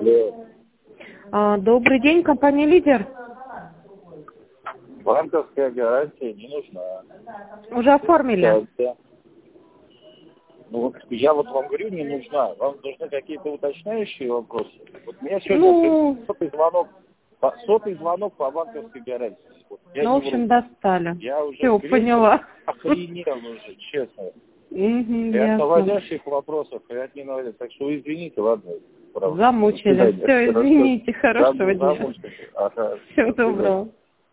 Добрый день, компания «Лидер». Банковская гарантия не нужна. Уже оформили? Да. Ну, я вот вам говорю, не нужна. Вам нужны какие-то уточняющие вопросы. Вот меня сегодня сотый звонок по банковской гарантии. Вот, в общем, достали. Я уже все, поняла. охренел уже, честно. И от Ясно. наводящих вопросов, и от ненавидящих. Так что извините, ладно. Замучили. Все, извините, хорошего дня. Замучили. Ага. Всего доброго.